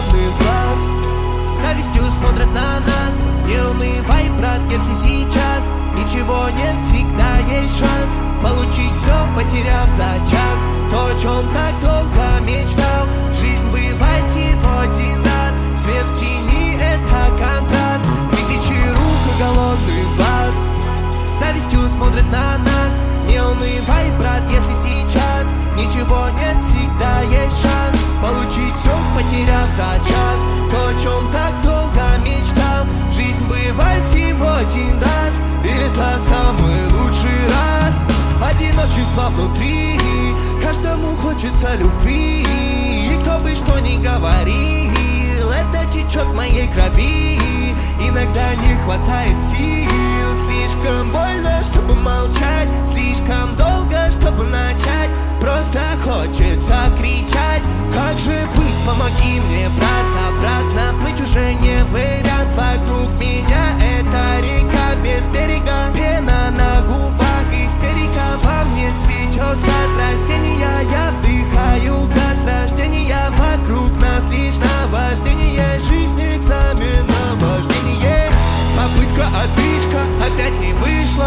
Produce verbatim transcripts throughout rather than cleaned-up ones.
голодных глаз. Завистью смотрят на нас. Не унывай, брат, если сейчас ничего нет, всегда есть шанс получить все, потеряв за час. То, о чем так долго мечтал. Жизнь бывает всего один раз. Свет в тени — это контраст. Тысячи рук и голодных глаз завистью смотрят на нас. Не унывай, брат, если сейчас ничего нет, всегда есть шанс получить все, потеряв за час. То, о чем так долго мечтал. Жизнь бывает всего один раз. Это самый лучший раз. Одиночество внутри, каждому хочется любви. И кто бы что ни говорил, это течет в моей крови. Иногда не хватает сил, слишком больно, чтобы молчать, слишком долго, чтобы начать. Просто хочется кричать. Как же быть, помоги мне, брат. Обратно плыть уже не вариант. Вокруг меня эта река без берега. Пена на губах, истерика. Во мне цветет сад растения. Я вдыхаю газ рождения. Вокруг нас лишь наваждение. Жизнь экзамен на вождение. Попытка, отдышка, опять не вышла.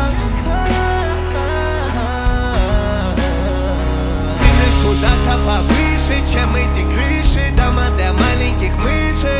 Стремлюсь куда-то повыше, чем эти крыши. Дома для маленьких мышек.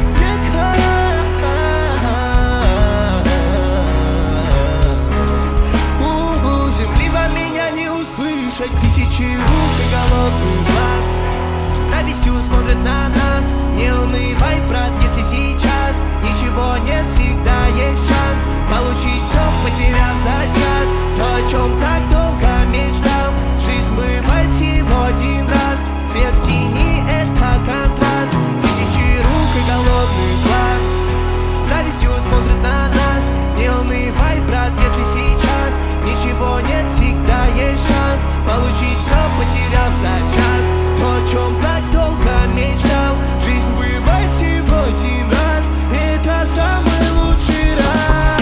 У земли во меня не услышать. Тысячи рук и голодных глаз завистью смотрят на нас. Не унывай, брат, если сейчас ничего нет, всегда есть шанс получить все, потеряв за час. То, о чем так долго мечтал. Жизнь бывает всего один раз. Свет в тени — это контраст. Тысячи рук и голодных глаз завистью смотрят на нас. Не унывай, брат, если сейчас ничего нет, всегда есть шанс получить все, потеряв за час. То, о чем так долго мечтал. Жизнь бывает всего один раз. Это самый лучший раз.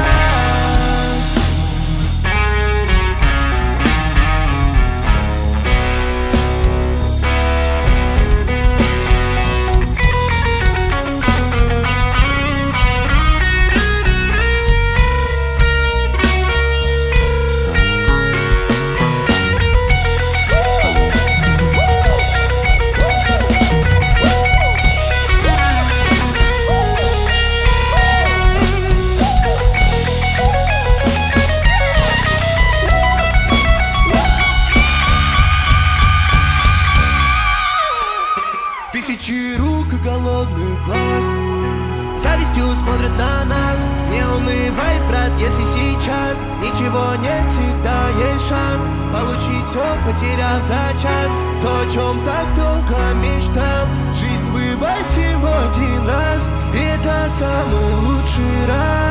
Тысячи рук и голодных глаз завистью смотрят на нас. Не унывай, брат, если сейчас ничего нет, всегда есть шанс получить все, потеряв за час. То, о чем так долго мечтал. Жизнь бывает всего один раз. Это самый лучший раз.